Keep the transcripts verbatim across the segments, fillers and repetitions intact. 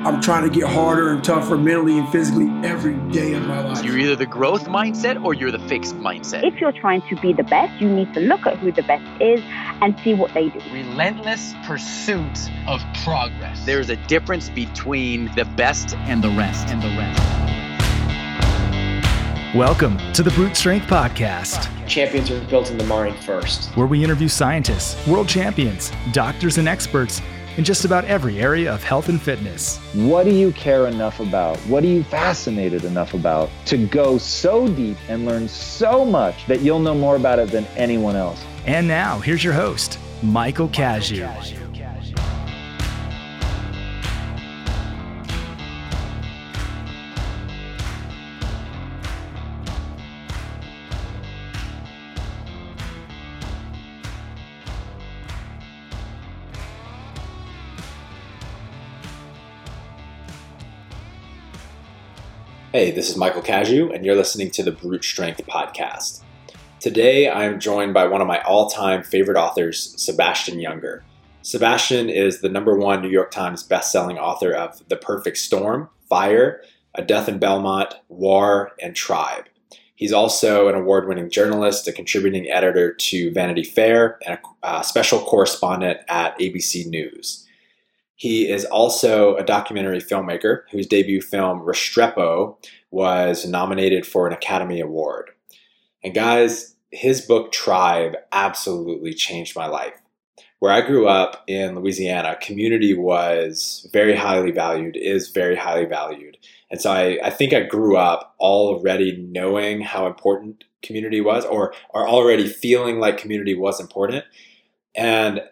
I'm trying to get harder and tougher mentally and physically every day of my life. You're either the growth mindset or you're the fixed mindset. If you're trying to be the best, you need to look at who the best is and see what they do. Relentless pursuit of progress. There's a difference between the best and the rest and the rest. Welcome to the Brute Strength Podcast. Champions are built in the morning first. Where we interview scientists, world champions, doctors, and experts in just about every area of health and fitness. What do you care enough about? What are you fascinated enough about to go so deep and learn so much that you'll know more about it than anyone else? And now, here's your host, Michael Cazayoux. Hey, this is Michael Cazayoux, and you're listening to the Brute Strength Podcast. Today, I'm joined by one of my all-time favorite authors, Sebastian Junger. Sebastian is the number one New York Times best-selling author of The Perfect Storm, Fire, A Death in Belmont, War, and Tribe. He's also an award-winning journalist, a contributing editor to Vanity Fair, and a, a special correspondent at A B C News. He is also a documentary filmmaker whose debut film, Restrepo, was nominated for an Academy Award. And guys, his book, Tribe, absolutely changed my life. Where I grew up in Louisiana, community was very highly valued, is very highly valued. And so I, I think I grew up already knowing how important community was, or, or already feeling like community was important. And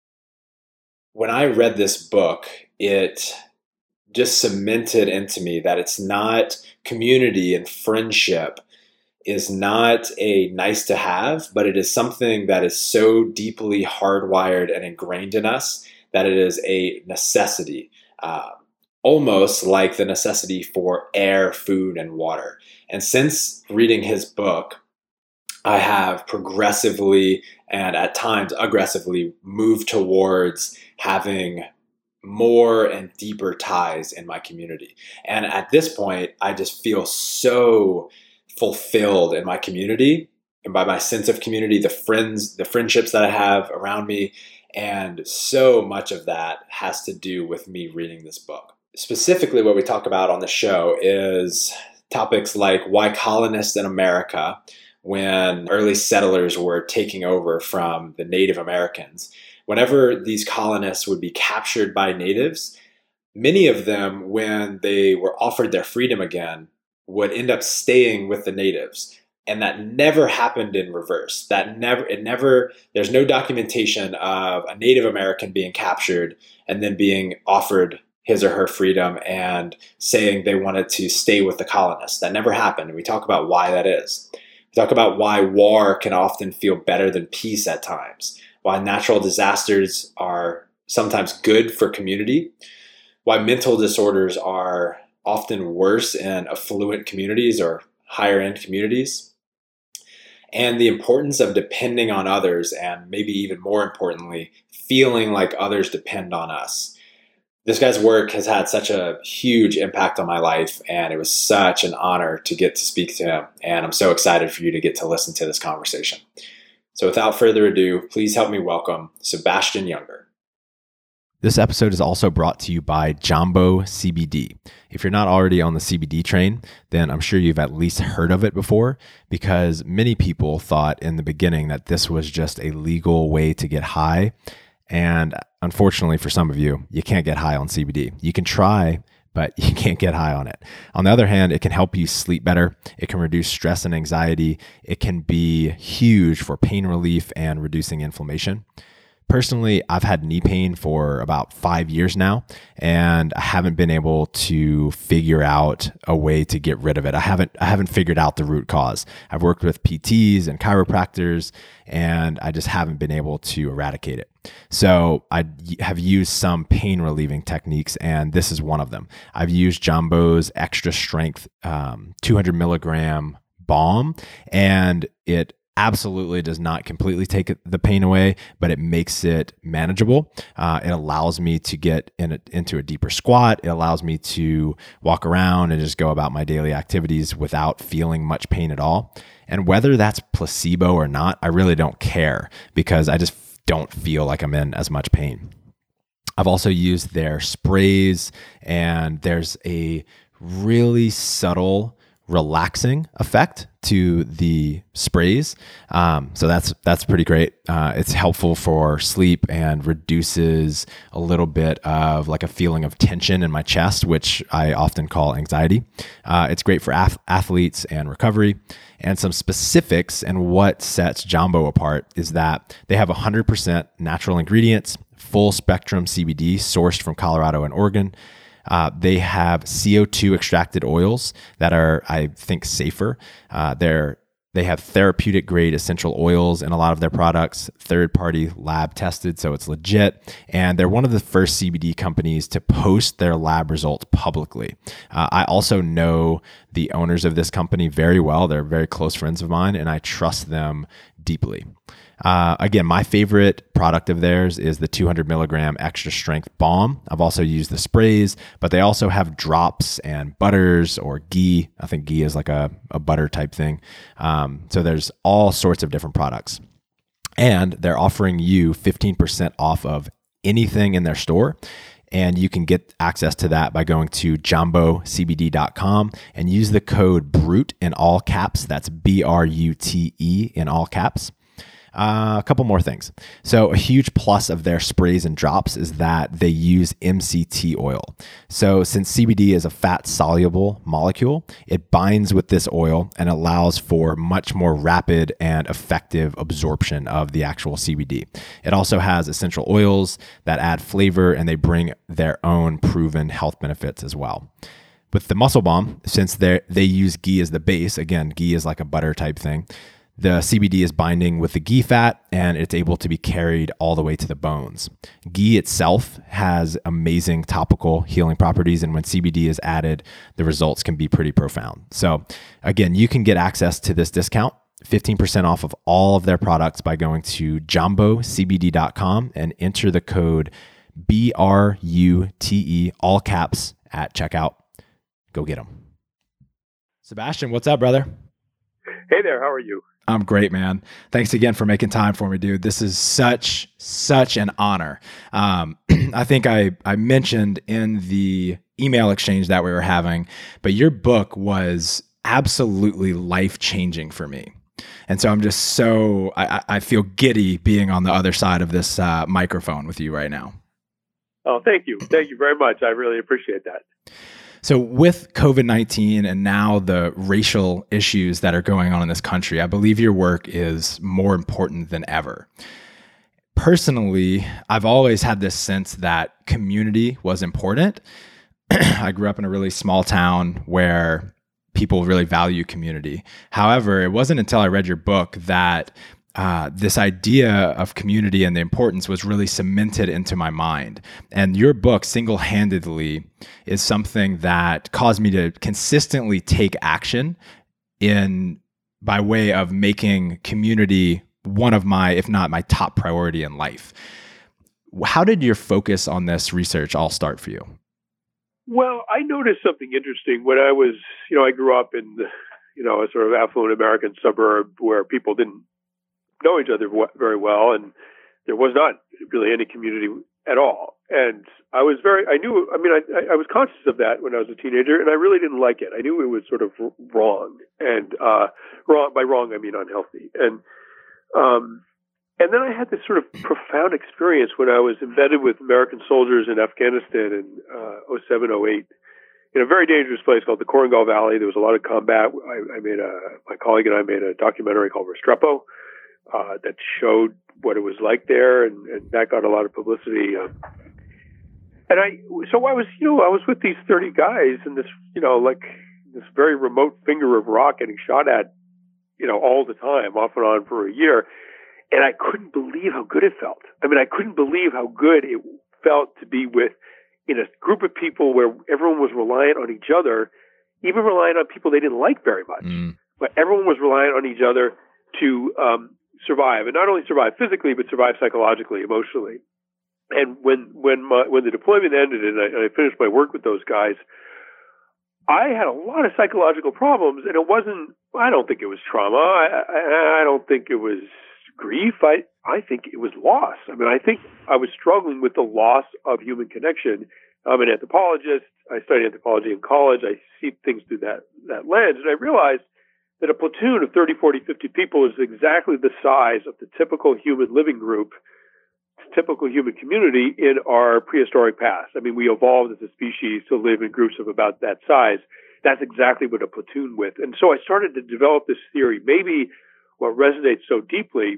when I read this book, it just cemented into me that it's not community and friendship is not a nice to have, but it is something that is so deeply hardwired and ingrained in us that it is a necessity, uh, almost like the necessity for air, food, and water. And since reading his book, I have progressively and at times aggressively moved towards having more and deeper ties in my community. And at this point, I just feel so fulfilled in my community and by my sense of community, the friends, the friendships that I have around me. And so much of that has to do with me reading this book. Specifically, what we talk about on the show is topics like why colonists in America, when early settlers were taking over from the Native Americans, whenever these colonists would be captured by natives, many of them, when they were offered their freedom again, would end up staying with the natives. And that never happened in reverse. That never, it never, there's no documentation of a Native American being captured and then being offered his or her freedom and saying they wanted to stay with the colonists. That never happened. And we talk about why that is. We talk about why war can often feel better than peace at times, why natural disasters are sometimes good for community, why mental disorders are often worse in affluent communities or higher end communities, and the importance of depending on others, and maybe even more importantly, feeling like others depend on us. This guy's work has had such a huge impact on my life, and it was such an honor to get to speak to him, and I'm so excited for you to get to listen to this conversation. So without further ado, please help me welcome Sebastian Junger. This episode is also brought to you by Jambo C B D. If you're not already on the C B D train, then I'm sure you've at least heard of it before, because many people thought in the beginning that this was just a legal way to get high. And unfortunately for some of you, you can't get high on C B D. You can try, but you can't get high on it. On the other hand, it can help you sleep better. It can reduce stress and anxiety. It can be huge for pain relief and reducing inflammation. Personally, I've had knee pain for about five years now, and I haven't been able to figure out a way to get rid of it. I haven't I haven't figured out the root cause. I've worked with P Ts and chiropractors, and I just haven't been able to eradicate it. So I have used some pain relieving techniques, and this is one of them. I've used Jambo's extra strength um, two hundred milligram balm, and it absolutely does not completely take the pain away, but it makes it manageable. Uh, it allows me to get in a, into a deeper squat. It allows me to walk around and just go about my daily activities without feeling much pain at all. And whether that's placebo or not, I really don't care because I just don't feel like I'm in as much pain. I've also used their sprays, and there's a really subtle relaxing effect to the sprays. Um, so that's that's pretty great. Uh, it's helpful for sleep and reduces a little bit of like a feeling of tension in my chest, which I often call anxiety. Uh, it's great for ath- athletes and recovery. And some specifics and what sets Jambo apart is that they have one hundred percent natural ingredients, full spectrum C B D sourced from Colorado and Oregon. Uh, they have C O two extracted oils that are, I think, safer. Uh, they're They have therapeutic grade essential oils in a lot of their products, third party lab tested, so it's legit. And they're one of the first C B D companies to post their lab results publicly. Uh, I also know the owners of this company very well. They're very close friends of mine, and I trust them deeply. Uh, again, my favorite product of theirs is the two hundred milligram extra strength balm. I've also used the sprays, but they also have drops and butters or ghee. I think ghee is like a, a butter type thing. Um, so there's all sorts of different products. And they're offering you fifteen percent off of anything in their store. And you can get access to that by going to jambo c b d dot com and use the code BRUTE in all caps. That's B R U T E in all caps. Uh, a couple more things. So a huge plus of their sprays and drops is that they use M C T oil. So since C B D is a fat soluble molecule, it binds with this oil and allows for much more rapid and effective absorption of the actual C B D. It also has essential oils that add flavor, and they bring their own proven health benefits as well. With the Muscle Bomb, since they they use ghee as the base, again, ghee is like a butter type thing, the C B D is binding with the ghee fat, and it's able to be carried all the way to the bones. Ghee itself has amazing topical healing properties, and when C B D is added, the results can be pretty profound. So again, you can get access to this discount, fifteen percent off of all of their products by going to jambo c b d dot com and enter the code B R U T E, all caps, at checkout. Go get them. Sebastian, what's up, brother? Hey there, how are you? I'm great, man. Thanks again for making time for me, dude. This is such, such an honor. Um, I think I, I mentioned in the email exchange that we were having, but your book was absolutely life-changing for me. And so I'm just so, I, I feel giddy being on the other side of this uh, microphone with you right now. Oh, thank you. Thank you very much. I really appreciate that. So with COVID nineteen and now the racial issues that are going on in this country, I believe your work is more important than ever. Personally, I've always had this sense that community was important. I grew up in a really small town where people really value community. However, it wasn't until I read your book that Uh, this idea of community and the importance was really cemented into my mind. And your book single-handedly is something that caused me to consistently take action in by way of making community one of my, if not my top priority in life. How did your focus on this research all start for you? Well, I noticed something interesting when I was, you know, I grew up in, you know, a sort of affluent American suburb where people didn't know each other very well, and there was not really any community at all. And I was very, I knew, I mean, I, I was conscious of that when I was a teenager, and I really didn't like it. I knew it was sort of wrong, and uh, wrong by wrong I mean unhealthy. And um, and then I had this sort of profound experience when I was embedded with American soldiers in Afghanistan in uh, oh seven, oh eight, in a very dangerous place called the Korengal Valley. There was a lot of combat. I, I made a, my colleague and I made a documentary called Restrepo. Uh, that showed what it was like there, and, and that got a lot of publicity. Um, and I, so I was, you know, I was with these thirty guys in this, you know, like this very remote finger of rock getting shot at, you know, all the time, off and on for a year. And I couldn't believe how good it felt. I mean, I couldn't believe how good it felt to be with, in a group of people where everyone was reliant on each other, even reliant on people they didn't like very much. Mm. But everyone was reliant on each other to um, survive, and not only survive physically, but survive psychologically, emotionally. And when when my, when the deployment ended and I, and I finished my work with those guys, I had a lot of psychological problems, and it wasn't. I don't think it was trauma. I, I, I don't think it was grief. I I think it was loss. I mean, I think I was struggling with the loss of human connection. I'm an anthropologist. I studied anthropology in college. I see things through that that lens, and I realized that a platoon of thirty, forty, fifty people is exactly the size of the typical human living group, typical human community in our prehistoric past. I mean, we evolved as a species to live in groups of about that size. That's exactly what a platoon with. And so I started to develop this theory. Maybe what resonates so deeply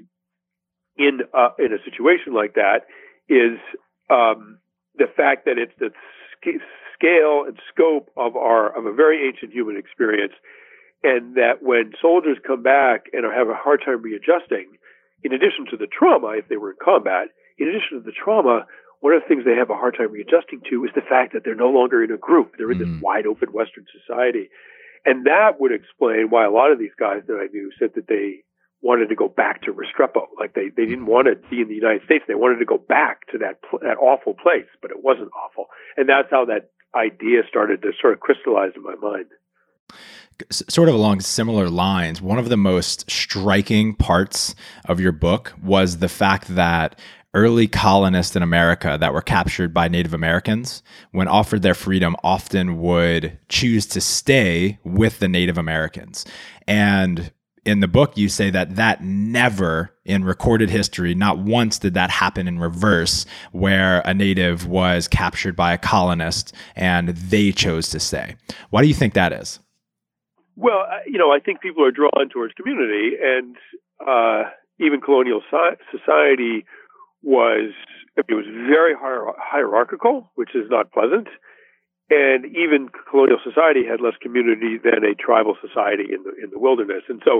in uh, in a situation like that is um, the fact that it's the sc- scale and scope of our of a very ancient human experience, and that when soldiers come back and are, have a hard time readjusting, in addition to the trauma, if they were in combat, in addition to the trauma, one of the things they have a hard time readjusting to is the fact that they're no longer in a group. They're in mm. this wide open Western society. And that would explain why a lot of these guys that I knew said that they wanted to go back to Restrepo. Like they, they didn't want to be in the United States. They wanted to go back to that that awful place, but it wasn't awful. And that's how that idea started to sort of crystallize in my mind. Sort of along similar lines, one of the most striking parts of your book was the fact that early colonists in America that were captured by Native Americans, when offered their freedom, often would choose to stay with the Native Americans. And in the book, you say that that never in recorded history, not once did that happen in reverse, where a Native was captured by a colonist and they chose to stay. Why do you think that is? Well, you know, I think people are drawn towards community, and uh, even colonial so- society was, it was very hier- hierarchical, which is not pleasant. And even colonial society had less community than a tribal society in the in the wilderness. And so,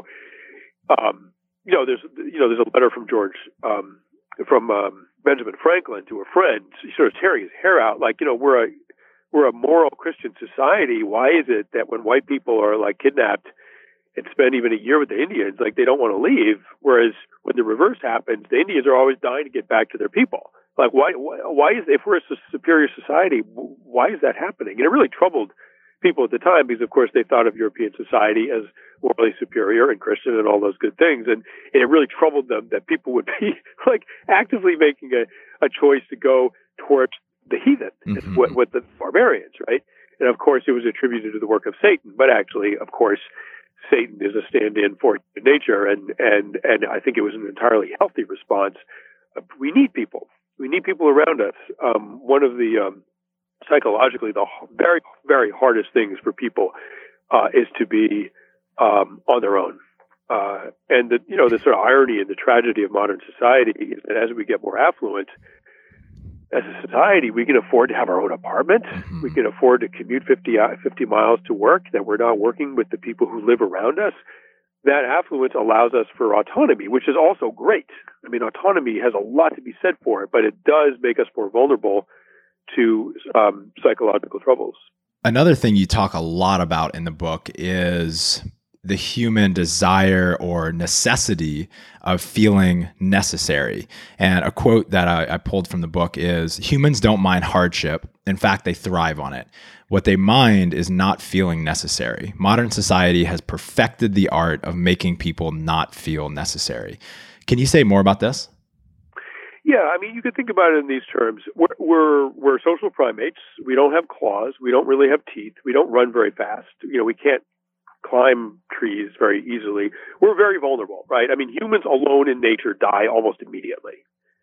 um, you know, there's you know there's a letter from George um, from um, Benjamin Franklin to a friend, sort of tearing his hair out, like, you know, we're a we're a moral Christian society. Why is it that when white people are like kidnapped and spend even a year with the Indians, like they don't want to leave, whereas when the reverse happens, the Indians are always dying to get back to their people. Like, why, why is, if we're a superior society, why is that happening? And it really troubled people at the time because, of course, they thought of European society as morally superior and Christian and all those good things. And, and it really troubled them that people would be, like, actively making a, a choice to go towards the heathen, mm-hmm. what, what the barbarians, right? And, of course, it was attributed to the work of Satan. But actually, of course, Satan is a stand-in for nature, and, and, and I think it was an entirely healthy response. We need people. We need people around us. Um, one of the um, psychologically the very, very hardest things for people uh, is to be um, on their own. Uh, and the you know the sort of irony and the tragedy of modern society is that as we get more affluent, as a society, we can afford to have our own apartment. Mm-hmm. We can afford to commute fifty, fifty miles to work. That we're not working with the people who live around us. That affluence allows us for autonomy, which is also great. I mean, autonomy has a lot to be said for it, but it does make us more vulnerable to um, psychological troubles. Another thing you talk a lot about in the book is the human desire or necessity of feeling necessary. And a quote that I, I pulled from the book is, humans don't mind hardship. In fact, they thrive on it. What they mind is not feeling necessary. Modern society has perfected the art of making people not feel necessary. Can you say more about this? Yeah, I mean, you could think about it in these terms. We're, we're we're social primates. We don't have claws. We don't really have teeth. We don't run very fast. You know, we can't climb trees very easily. We're very vulnerable, right? I mean, humans alone in nature die almost immediately.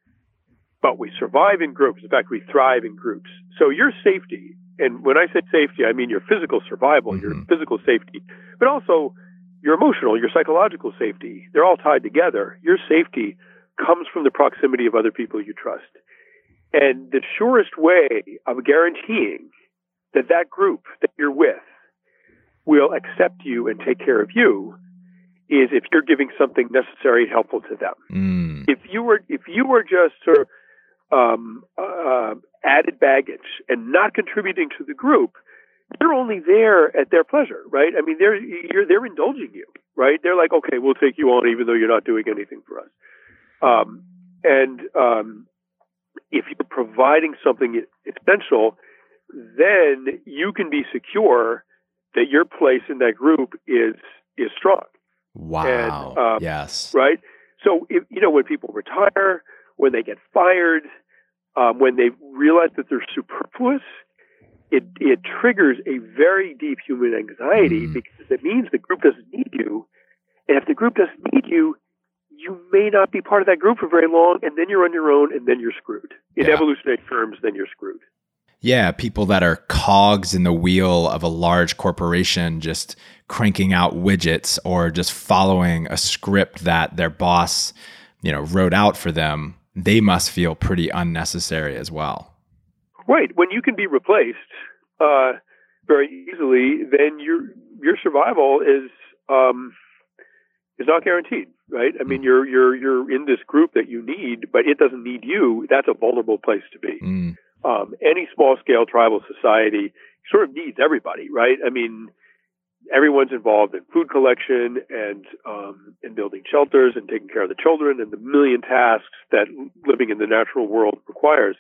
But we survive in groups. In fact, we thrive in groups. So your safety, and when I say safety, I mean your physical survival, mm-hmm. your physical safety, but also your emotional, your psychological safety. They're all tied together. Your safety comes from the proximity of other people you trust. And the surest way of guaranteeing that that group that you're with will accept you and take care of you is if you're giving something necessary and helpful to them. Mm. If you were, if you were just sort of um, uh, added baggage and not contributing to the group, you're only there at their pleasure, right? I mean, they're you're they're indulging you, right? They're like, okay, we'll take you on even though you're not doing anything for us. Um, and um, if you're providing something essential, then you can be secure that your place in that group is is strong. Wow. And, um, yes. Right. So if, you know, when people retire, when they get fired, um, when they realize that they're superfluous, it it triggers a very deep human anxiety mm. because it means the group doesn't need you, and if the group doesn't need you, you may not be part of that group for very long, and then you're on your own, and then you're screwed. In yeah. evolutionary terms, then you're screwed. Yeah, people that are cogs in the wheel of a large corporation just cranking out widgets or just following a script that their boss, you know, wrote out for them, they must feel pretty unnecessary as well. Right. When you can be replaced uh, very easily, then your your survival is um, is not guaranteed. Right. I mean, you're you're you're in this group that you need, but it doesn't need you. That's a vulnerable place to be. Mm. Um, any small scale tribal society sort of needs everybody. Right. I mean, everyone's involved in food collection and um, in building shelters and taking care of the children and the million tasks that living in the natural world requires.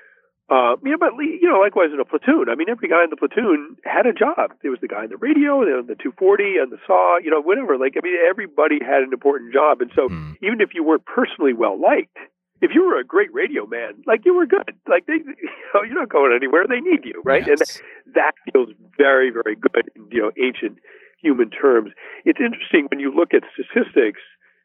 Uh, you know, but you know, likewise in a platoon. I mean, every guy in the platoon had a job. There was the guy in the radio, the two forty, and the saw. You know, whatever. Like, I mean, everybody had an important job, and so mm. even if you weren't personally well liked, if you were a great radio man, like you were good. Like they, you know, you're not going anywhere. They need you, right? Yes. And that feels very, very good in, you know, ancient human terms. It's interesting when you look at statistics.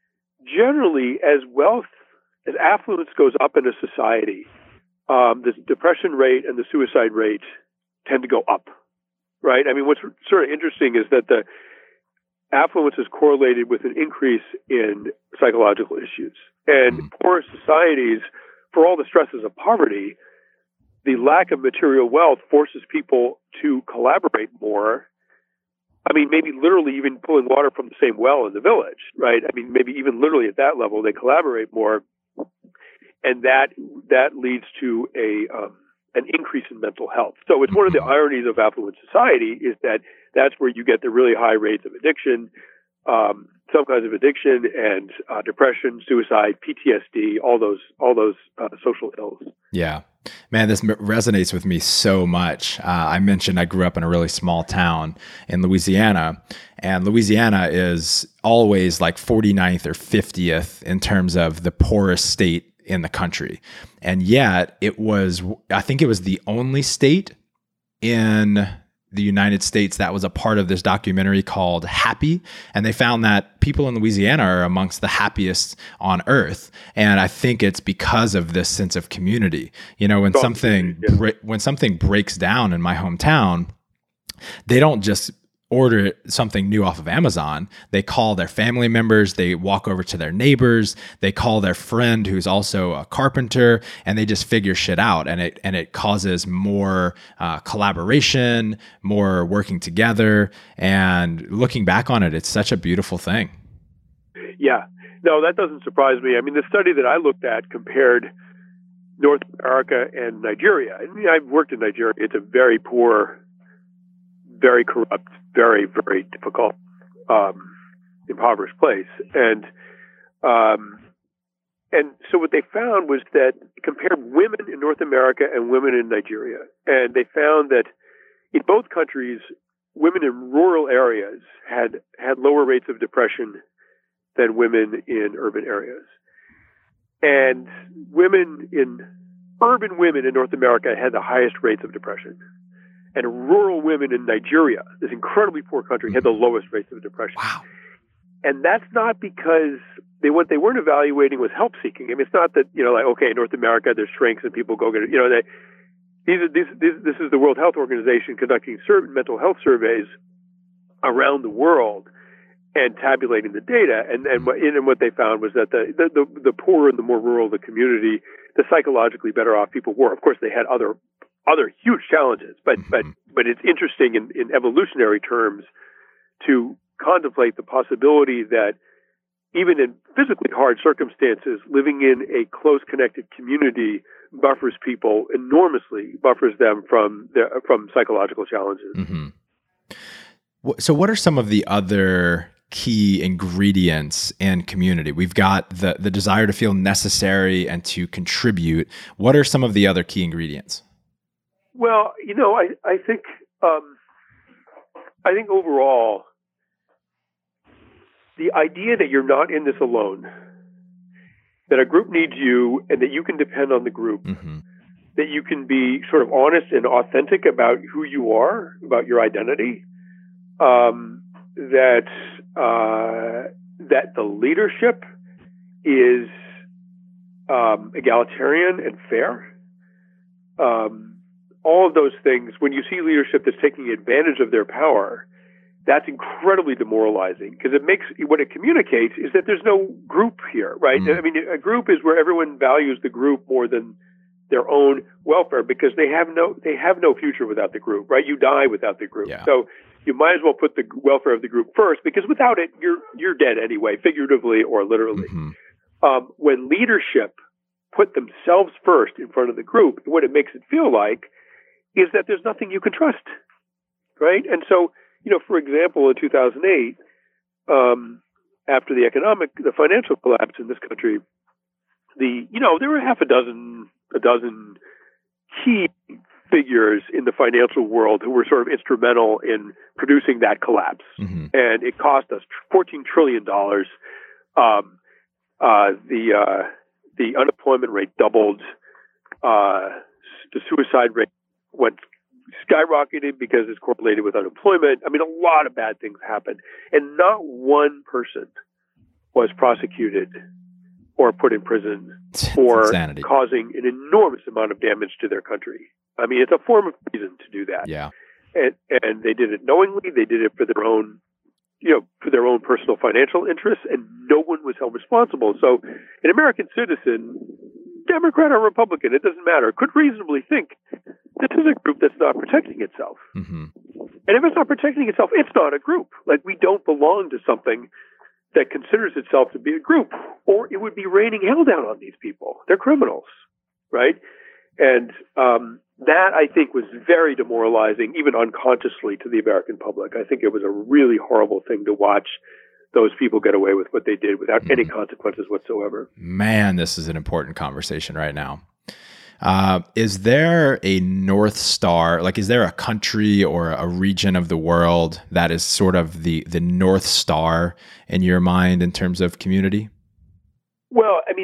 Generally, as wealth, as affluence goes up in a society, Um, the depression rate and the suicide rate tend to go up, right? I mean, what's sort of interesting is that the affluence is correlated with an increase in psychological issues. And mm. poor societies, for all the stresses of poverty, the lack of material wealth forces people to collaborate more. I mean, maybe literally even pulling water from the same well in the village, right? I mean, maybe even literally at that level, they collaborate more. And that that leads to a um, an increase in mental health. So it's one of the ironies of affluent society is that that's where you get the really high rates of addiction, um, some kinds of addiction, and uh, depression, suicide, P T S D, all those all those uh, social ills. Yeah, man, this resonates with me so much. Uh, I mentioned I grew up in a really small town in Louisiana, and Louisiana is always like forty-ninth or fiftieth in terms of the poorest state in the country. And yet it was, I think it was the only state in the United States that was a part of this documentary called Happy. And they found that people in Louisiana are amongst the happiest on earth. And I think it's because of this sense of community. You know, when something, yeah. when something breaks down in my hometown, they don't just order something new off of Amazon. They call their family members, they walk over to their neighbors, they call their friend who's also a carpenter, and they just figure shit out. And it and it causes more uh, collaboration, more working together. And looking back on it, it's such a beautiful thing. Yeah, no, that doesn't surprise me. I mean, the study that I looked at compared North America and Nigeria. I mean, I've worked in Nigeria. It's a very poor, very corrupt, very, very difficult, um, impoverished place. And um, and so what they found was that compared women in North America and women in Nigeria. And they found that in both countries, women in rural areas had, had lower rates of depression than women in urban areas. And women in, urban women in North America had the highest rates of depression. And rural women in Nigeria, this incredibly poor country, had the lowest rates of depression. Wow. And that's not because they what they weren't evaluating was help seeking. I mean, it's not that, you know, like, okay, in North America, there's shrinks and people go get it. You know, they, these are, these, these, this is the World Health Organization conducting certain mental health surveys around the world and tabulating the data. And and what, and what they found was that the, the, the, the poorer and the more rural the community, the psychologically better off people were. Of course, they had other other huge challenges, but mm-hmm. but but it's interesting in, in evolutionary terms to contemplate the possibility that even in physically hard circumstances, living in a close connected community buffers people enormously, buffers them from the, from psychological challenges. Mm-hmm. So what are some of the other key ingredients in community? We've got the, the desire to feel necessary and to contribute. What are some of the other key ingredients? Well, you know, I, I think, um, I think overall, the idea that you're not in this alone, that a group needs you and that you can depend on the group, mm-hmm. that you can be sort of honest and authentic about who you are, about your identity, um, that uh, that the leadership is um, egalitarian and fair. Um, all of those things, when you see leadership that's taking advantage of their power, that's incredibly demoralizing, because it makes, what it communicates is that there's no group here, right? Mm. I mean, a group is where everyone values the group more than their own welfare, because they have no, they have no future without the group, right? You die without the group. Yeah. So you might as well put the welfare of the group first, because without it, you're, you're dead anyway, figuratively or literally. Mm-hmm. Um, when leadership put themselves first in front of the group, what it makes it feel like is that there's nothing you can trust, right? And so, you know, for example, in two thousand eight, um, after the economic, the financial collapse in this country, the, you know, there were half a dozen, a dozen key figures in the financial world who were sort of instrumental in producing that collapse. Mm-hmm. And it cost us fourteen trillion dollars. Um, uh, the, uh, the unemployment rate doubled. Uh, the suicide rate went skyrocketed because it's correlated with unemployment. I mean, a lot of bad things happened, and not one person was prosecuted or put in prison for insanity. Causing an enormous amount of damage to their country. I mean, it's a form of treason to do that. Yeah. And, and they did it knowingly. They did it for their own, you know, for their own personal financial interests, and no one was held responsible. So an American citizen, Democrat or Republican, it doesn't matter, could reasonably think this is a group that's not protecting itself. Mm-hmm. And if it's not protecting itself, it's not a group. Like, we don't belong to something that considers itself to be a group, or it would be raining hell down on these people. They're criminals, right? And um, that, I think, was very demoralizing, even unconsciously, to the American public. I think it was a really horrible thing to watch those people get away with what they did without mm-hmm. any consequences whatsoever. Man, this is an important conversation right now. Uh, is there a North Star? Like, is there a country or a region of the world that is sort of the, the North Star in your mind in terms of community? Well, I mean,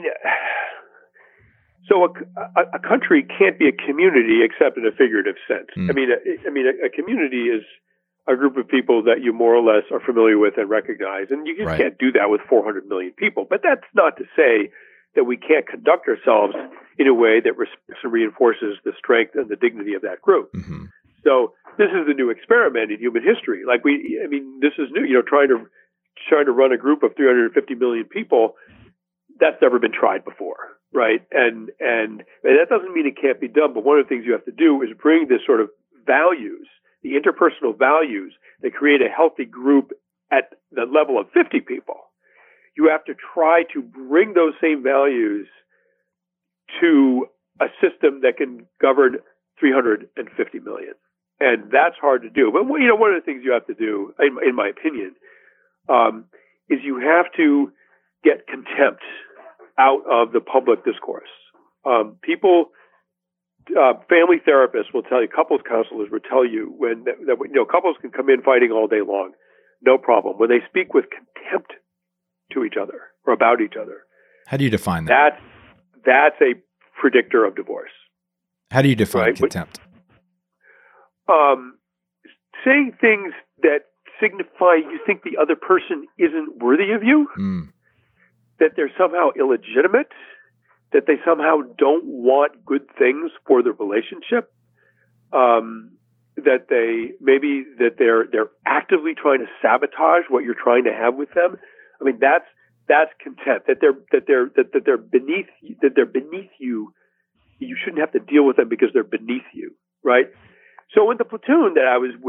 so a, a, a country can't be a community except in a figurative sense. Mm. I mean, a, I mean, a, a community is a group of people that you more or less are familiar with and recognize, and you just right. can't do that with four hundred million people. But that's not to say that we can't conduct ourselves in a way that respects and reinforces the strength and the dignity of that group. Mm-hmm. So this is the new experiment in human history. Like, we, I mean, this is new, you know, trying to, trying to run a group of three hundred fifty million people. That's never been tried before. Right. And, and, and that doesn't mean it can't be done. But one of the things you have to do is bring this sort of values, the interpersonal values that create a healthy group at the level of fifty people. You have to try to bring those same values to a system that can govern three hundred fifty million. And that's hard to do. But, you know, one of the things you have to do, in, in my opinion, um, is you have to get contempt out of the public discourse. Um, people, uh, family therapists will tell you, couples counselors will tell you when that, that, you know, couples can come in fighting all day long, no problem. When they speak with contempt to each other or about each other. How do you define that? That's, that's a predictor of divorce. How do you define right? contempt? Um, saying things that signify you think the other person isn't worthy of you, mm. that they're somehow illegitimate, that they somehow don't want good things for the relationship, um, that they maybe that they're they're actively trying to sabotage what you're trying to have with them. I mean, that's that's contempt. That they're that they're that, that they're beneath that they're beneath you. You shouldn't have to deal with them because they're beneath you, right? So in the platoon that I was with,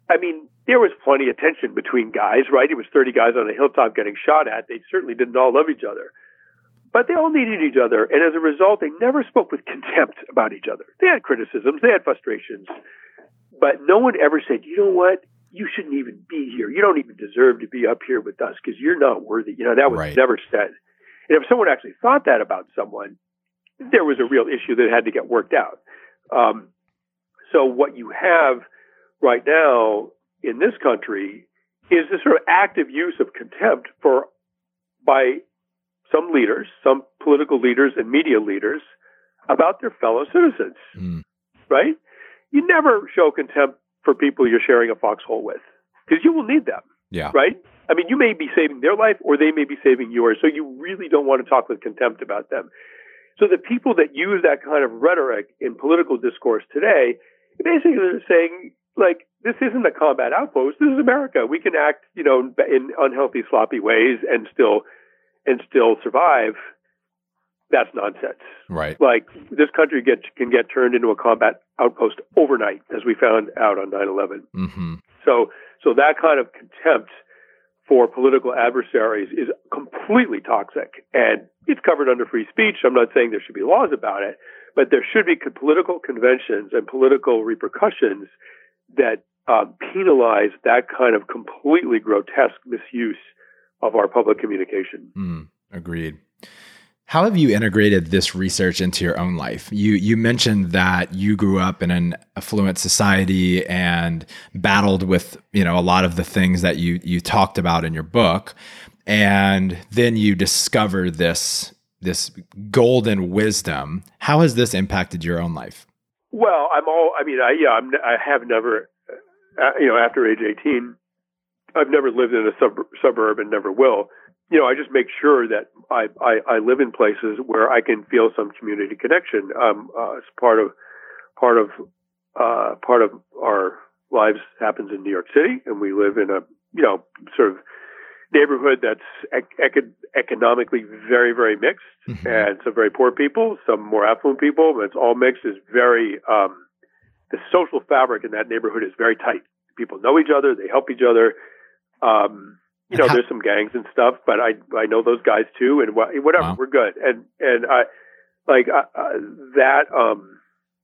I mean, there was plenty of tension between guys, right? It was thirty guys on a hilltop getting shot at. They certainly didn't all love each other. But they all needed each other. And as a result, they never spoke with contempt about each other. They had criticisms. They had frustrations. But no one ever said, you know what? You shouldn't even be here. You don't even deserve to be up here with us because you're not worthy. You know, that was right. never said. And if someone actually thought that about someone, there was a real issue that had to get worked out. Um, so what you have right now in this country is this sort of active use of contempt for by some leaders, some political leaders and media leaders about their fellow citizens, mm. right? You never show contempt for people you're sharing a foxhole with because you will need them, yeah. right? I mean, you may be saving their life or they may be saving yours. So you really don't want to talk with contempt about them. So the people that use that kind of rhetoric in political discourse today, basically they're saying, like, this isn't a combat outpost. This is America. We can act, you know, in unhealthy, sloppy ways and still and still survive. That's nonsense. Right. Like, this country gets, can get turned into a combat outpost overnight, as we found out on nine eleven. Mm-hmm. So, so that kind of contempt for political adversaries is completely toxic, and it's covered under free speech. I'm not saying there should be laws about it, but there should be political conventions and political repercussions that um, penalize that kind of completely grotesque misuse of our public communication. Mm, agreed. How have you integrated this research into your own life? You you mentioned that you grew up in an affluent society and battled with, you know, a lot of the things that you you talked about in your book, and then you discover this this golden wisdom. How has this impacted your own life? Well, I'm all. I mean, I yeah, I'm, I have never, uh, you know, after age eighteen, I've never lived in a sub- suburb and never will. You know, I just make sure that I, I, I live in places where I can feel some community connection. Um, uh, it's part of part of uh, part of our lives happens in New York City, and we live in a you know sort of neighborhood that's ec- economically very very mixed, mm-hmm. and some very poor people, some more affluent people, but it's all mixed. Is very um, the social fabric in that neighborhood is very tight. People know each other, they help each other. Um, You know, there's some gangs and stuff, but I I know those guys too, and wh- whatever, wow. we're good. And and I like uh, uh, that. Um,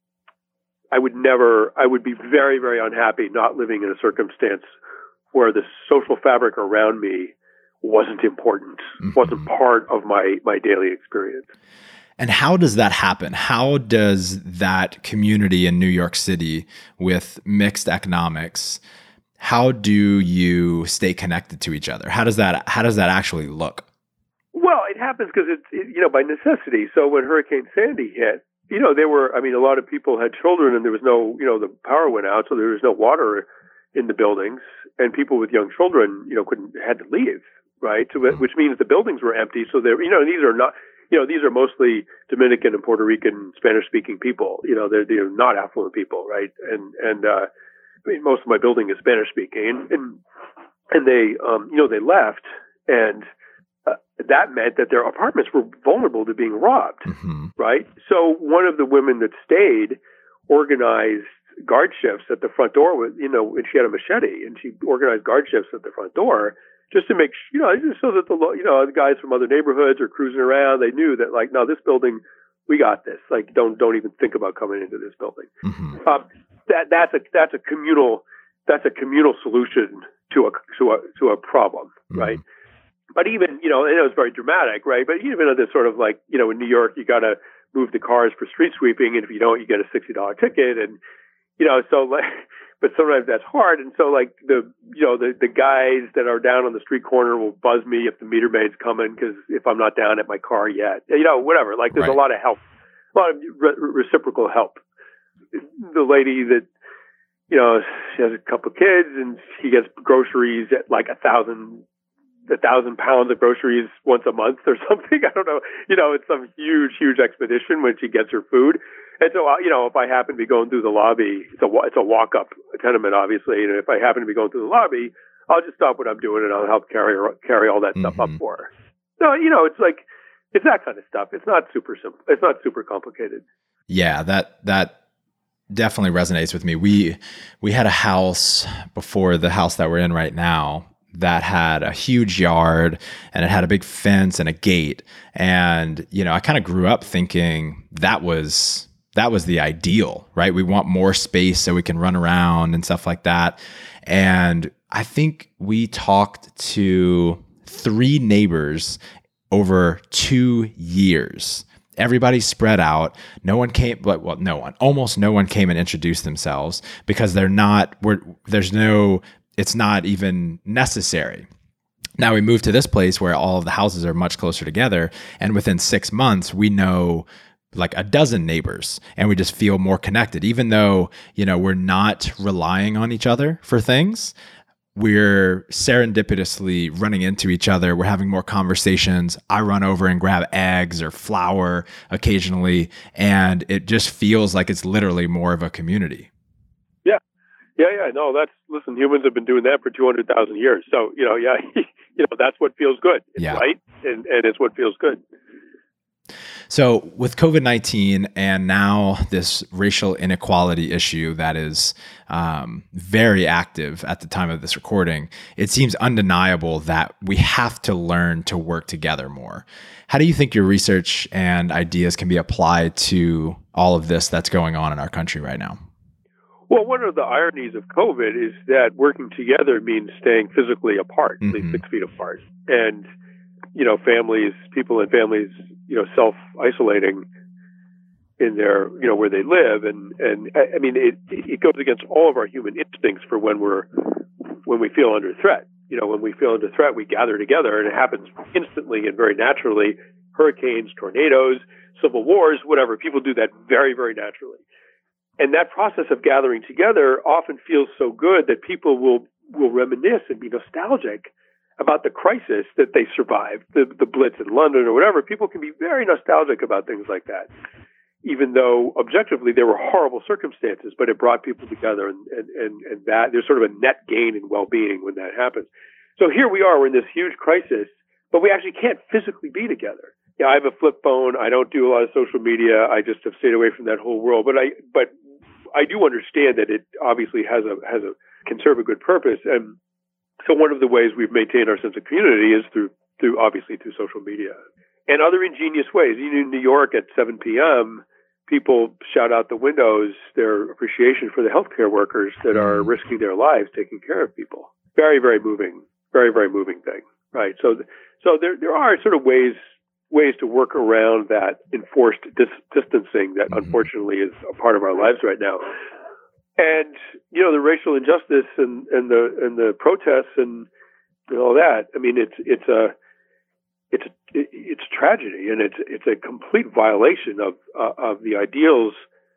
I would never. I would be very very unhappy not living in a circumstance where the social fabric around me wasn't important, mm-hmm. wasn't part of my my daily experience. And how does that happen? How does that community in New York City with mixed economics? How do you stay connected to each other? How does that how does that actually look? Well, it happens because it's it, you know by necessity. So when Hurricane Sandy hit, you know there were I mean a lot of people had children and there was no you know the power went out, so there was no water in the buildings, and people with young children you know couldn't had to leave, right? So, mm-hmm. which means the buildings were empty. So there you know these are not you know these are mostly Dominican and Puerto Rican Spanish speaking people. You know they're they're not affluent people, right? And and uh, I mean, most of my building is Spanish speaking, and and, and they, um, you know, they left, and uh, that meant that their apartments were vulnerable to being robbed, mm-hmm. right? So one of the women that stayed organized guard shifts at the front door with, you know, and she had a machete, and she organized guard shifts at the front door just to make, you know, just so that the, you know, the guys from other neighborhoods are cruising around. They knew that, like, no, this building, we got this. Like, don't don't even think about coming into this building. Mm-hmm. Um, that that's a that's a communal that's a communal solution to a to a to a problem, mm-hmm. right? But even you know, it was very dramatic, right? But even at this sort of like you know, in New York, you got to move the cars for street sweeping, and if you don't, you get a sixty dollar ticket, and you know, so like, but sometimes that's hard, and so like the you know the the guys that are down on the street corner will buzz me if the meter maid's coming because if I'm not down at my car yet, you know, whatever. Like there's right. a lot of help, a lot of re- reciprocal help. The lady that, you know, she has a couple of kids and she gets groceries at like a thousand, a thousand pounds of groceries once a month or something. I don't know. You know, it's some huge, huge expedition when she gets her food. And so, you know, if I happen to be going through the lobby, it's a, it's a walk up tenement, obviously. And if I happen to be going through the lobby, I'll just stop what I'm doing and I'll help carry her, carry all that stuff mm-hmm. up for her. So, you know, it's like, it's that kind of stuff. It's not super simple. It's not super complicated. Yeah, that, that, definitely resonates with me. We we had a house before the house that we're in right now that had a huge yard and it had a big fence and a gate. And, you know, I kind of grew up thinking that was that was the ideal, right? We want more space so we can run around and stuff like that. And I think we talked to three neighbors over two years. Everybody spread out. No one came, but well, no one, almost no one came and introduced themselves because they're not, we're, there's no, it's not even necessary. Now we moved to this place where all of the houses are much closer together. And within six months, we know like a dozen neighbors and we just feel more connected, even though, you know, we're not relying on each other for things. We're serendipitously running into each other. We're having more conversations. I run over and grab eggs or flour occasionally, and it just feels like it's literally more of a community. Yeah. Yeah, yeah. No, that's, listen, humans have been doing that for two hundred thousand years. So, you know, yeah, you know, that's what feels good. It's yeah. right. And, and it's what feels good. So with COVID nineteen and now this racial inequality issue that is um, very active at the time of this recording, it seems undeniable that we have to learn to work together more. How do you think your research and ideas can be applied to all of this that's going on in our country right now? Well, one of the ironies of COVID is that working together means staying physically apart, mm-hmm. at least six feet apart. And, you know, families, people in families, you know, self-isolating in their, you know, where they live. And, and I mean, it, it goes against all of our human instincts for when we're, when we feel under threat. You know, when we feel under threat, we gather together and it happens instantly and very naturally. Hurricanes, tornadoes, civil wars, whatever. People do that very, very naturally. And that process of gathering together often feels so good that people will, will reminisce and be nostalgic about the crisis that they survived, the, the Blitz in London or whatever. People can be very nostalgic about things like that, even though objectively there were horrible circumstances, but it brought people together, and, and, and, and that there's sort of a net gain in well-being when that happens. So here we are, we're in this huge crisis, but we actually can't physically be together. Yeah, I have a flip phone. I don't do a lot of social media. I just have stayed away from that whole world. But I, but I do understand that it obviously has a has a can serve a good purpose. And so one of the ways we've maintained our sense of community is through through obviously through social media and other ingenious ways. You know, in New York at seven p.m., people shout out the windows their appreciation for the healthcare workers that are risking their lives taking care of people. Very, very moving. Very, very moving thing. Right. So, so there there are sort of ways. ways to work around that enforced dis- distancing that mm-hmm. unfortunately is a part of our lives right now. And, you know, the racial injustice and, and the, and the protests and, and all that, I mean, it's, it's a, it's, it's tragedy, and it's, it's a complete violation of, uh, of the ideals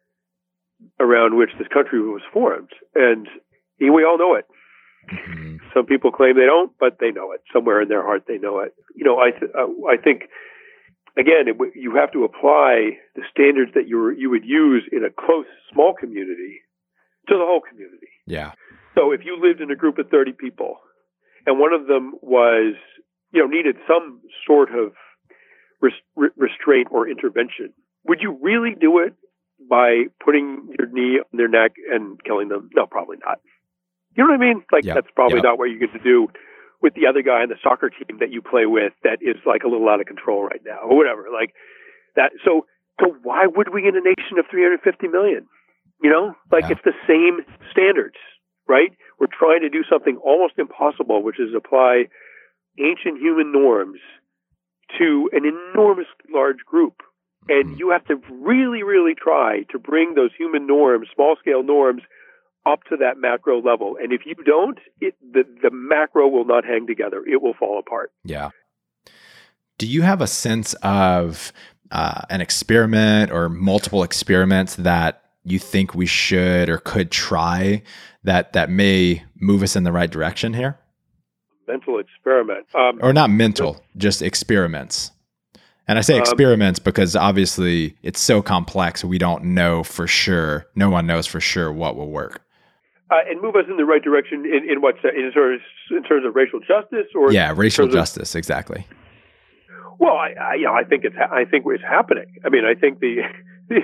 around which this country was formed. And we all know it. Mm-hmm. Some people claim they don't, but they know it. Somewhere in their heart, they know it. You know, I, th- uh, I think, again, it, you have to apply the standards that you you would use in a close, small community to the whole community. Yeah. So if you lived in a group of thirty people and one of them was, you know, needed some sort of res- restraint or intervention, would you really do it by putting your knee on their neck and killing them? No, probably not. You know what I mean? Like, yep. That's probably yep. not what you get to do with the other guy on the soccer team that you play with that is like a little out of control right now or whatever. Like that. So, so why would we in a nation of three hundred fifty million? You know, like yeah. It's the same standards, right? We're trying to do something almost impossible, which is apply ancient human norms to an enormously large group. And you have to really, really try to bring those human norms, small scale norms, up to that macro level. And if you don't, it, the, the macro will not hang together. It will fall apart. Yeah. Do you have a sense of uh, an experiment or multiple experiments that you think we should or could try that, that may move us in the right direction here? Mental experiment. Um, or not mental, just experiments. And I say experiments um, because obviously it's so complex. We don't know for sure. No one knows for sure what will work. Uh, and move us in the right direction in, in what in terms in terms of racial justice, or yeah, racial justice, of, exactly. Well, I, I you know I think it's I think it's happening. I mean, I think the the,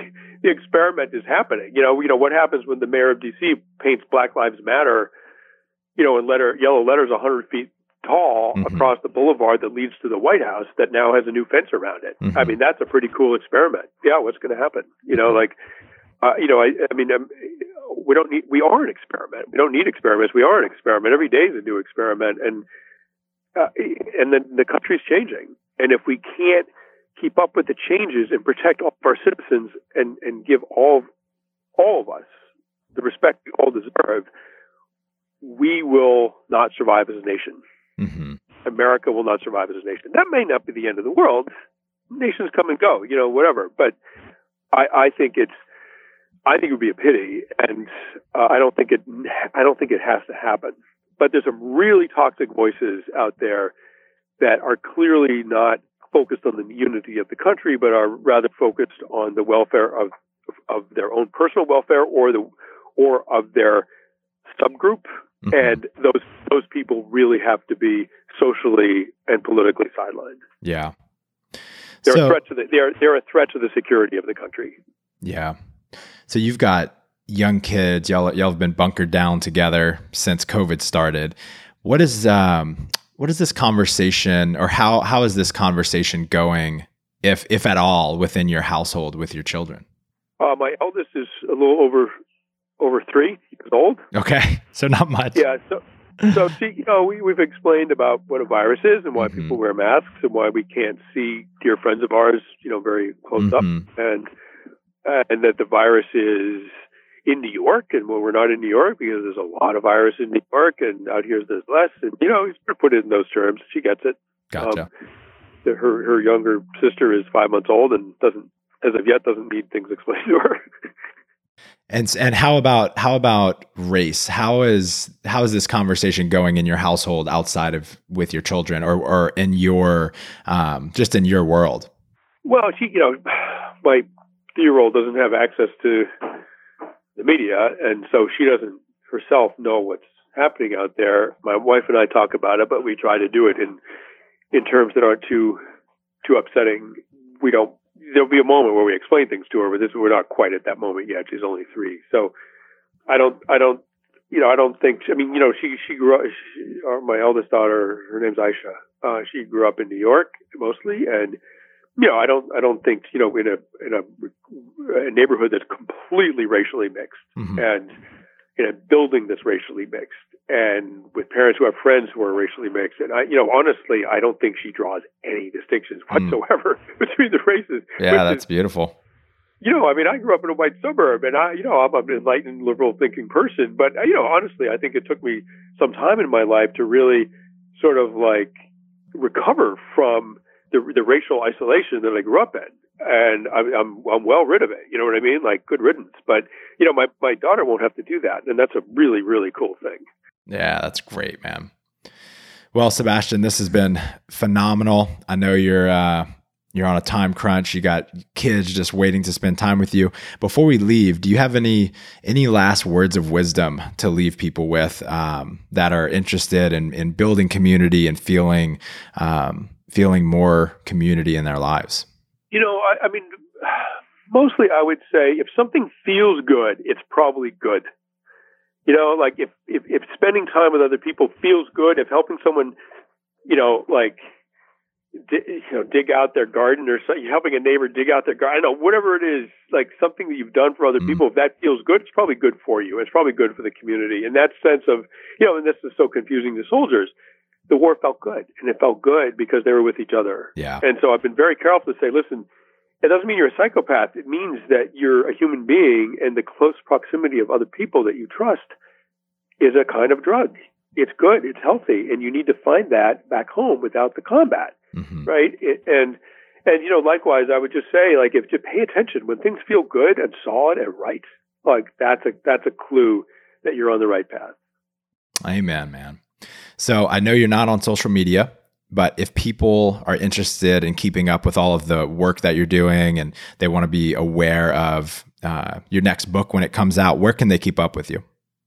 the experiment is happening. You know, you know what happens when the mayor of D C paints Black Lives Matter, you know, in letter yellow letters one hundred feet tall mm-hmm. across the boulevard that leads to the White House that now has a new fence around it. Mm-hmm. I mean, that's a pretty cool experiment. Yeah, what's going to happen? You know, like, uh, you know, I, I mean, um, we don't need, we are an experiment. We don't need experiments. We are an experiment. Every day is a new experiment. And, uh, and then the country's changing. And if we can't keep up with the changes and protect all of our citizens and, and give all, all of us the respect we all deserve, we will not survive as a nation. Mm-hmm. America will not survive as a nation. That may not be the end of the world. Nations come and go, you know, whatever. But I, I think it's, I think it would be a pity, and uh, I don't think it, I don't think it has to happen. But there's some really toxic voices out there that are clearly not focused on the unity of the country, but are rather focused on the welfare of of their own personal welfare or the or of their subgroup. Mm-hmm. And those those people really have to be socially and politically sidelined. Yeah, they're so, a threat to the they're they're a threat to the security of the country. Yeah. So you've got young kids. Y'all y'all have been bunkered down together since COVID started. What is um what is this conversation, or how how is this conversation going, if if at all, within your household with your children? Uh, my eldest is a little over. over three years old. Okay. So not much. Yeah. So, so see, you know, we, we've explained about what a virus is and why mm-hmm. people wear masks and why we can't see dear friends of ours, you know, very close mm-hmm. up, and, uh, and that the virus is in New York, and when we're not in New York, because there's a lot of virus in New York, and out here there's less. And, you know, he's put it in those terms. She gets it. Gotcha. Um, the, her, her younger sister is five months old and doesn't, as of yet, doesn't need things explained to her. And and how about how about race? How is how is this conversation going in your household, outside of with your children, or or in your um, just in your world? Well, she, you know, my three-year-old doesn't have access to the media, and so she doesn't herself know what's happening out there. My wife and I talk about it, but we try to do it in in terms that aren't too too upsetting. We don't. There'll be a moment where we explain things to her, but this, we're not quite at that moment yet. She's only three. So I don't, I don't, you know, I don't think, I mean, you know, she, she grew up, she, or my eldest daughter, her name's Aisha. Uh, she grew up in New York mostly. And, you know, I don't, I don't think, you know, in a, in a, a neighborhood that's completely racially mixed mm-hmm. and in a building that's racially mixed, and with parents who have friends who are racially mixed. And I, you know, honestly, I don't think she draws any distinctions whatsoever mm. between the races. Yeah, that's is, beautiful. You know, I mean, I grew up in a white suburb, and I, you know, I'm an enlightened, liberal thinking person. But, you know, honestly, I think it took me some time in my life to really sort of like recover from the, the racial isolation that I grew up in. And I'm, I'm, I'm well rid of it. You know what I mean? Like, good riddance. But, you know, my, my daughter won't have to do that. And that's a really, really cool thing. Yeah, that's great, man. Well, Sebastian, this has been phenomenal. I know you're uh, you're on a time crunch. You got kids just waiting to spend time with you. Before we leave, do you have any any last words of wisdom to leave people with um, that are interested in, in building community and feeling um, feeling more community in their lives? You know, I, I mean, mostly I would say if something feels good, it's probably good. You know, like if, if, if spending time with other people feels good, if helping someone, you know, like, di- you know, dig out their garden, or so, helping a neighbor dig out their garden, I don't know, whatever it is, like something that you've done for other mm. people, if that feels good, it's probably good for you. It's probably good for the community. And that sense of, you know, and this is so confusing to soldiers, the war felt good, and it felt good because they were with each other. Yeah. And so I've been very careful to say, listen, it doesn't mean you're a psychopath. It means that you're a human being, and the close proximity of other people that you trust is a kind of drug. It's good, it's healthy, and you need to find that back home without the combat, mm-hmm. right? It, and and you know, likewise, I would just say, like, if you pay attention when things feel good and solid and right, like that's a that's a clue that you're on the right path. Amen, man. So I know you're not on social media, but if people are interested in keeping up with all of the work that you're doing and they want to be aware of uh, your next book when it comes out, where can they keep up with you?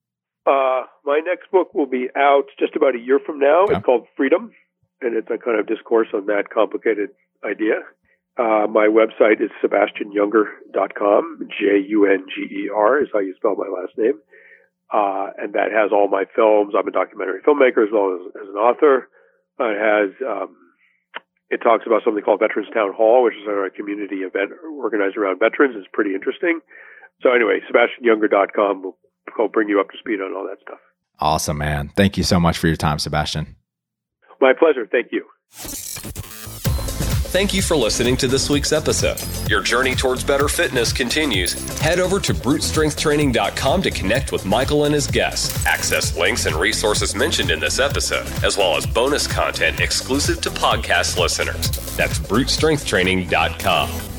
Uh, my next book will be out just about a year from now. Okay. It's called Freedom, and it's a kind of discourse on that complicated idea. Uh, my website is sebastian junger dot com. J U N G E R is how you spell my last name. Uh, and that has all my films. I'm a documentary filmmaker as well as, as an author. Uh, it has, um, it talks about something called Veterans Town Hall, which is a community event organized around veterans. It's pretty interesting. So anyway, sebastian junger dot com will, will bring you up to speed on all that stuff. Awesome, man. Thank you so much for your time, Sebastian. My pleasure. Thank you. Thank you for listening to this week's episode. Your journey towards better fitness continues. Head over to brute strength training dot com to connect with Michael and his guests. Access links and resources mentioned in this episode, as well as bonus content exclusive to podcast listeners. That's brute strength training dot com.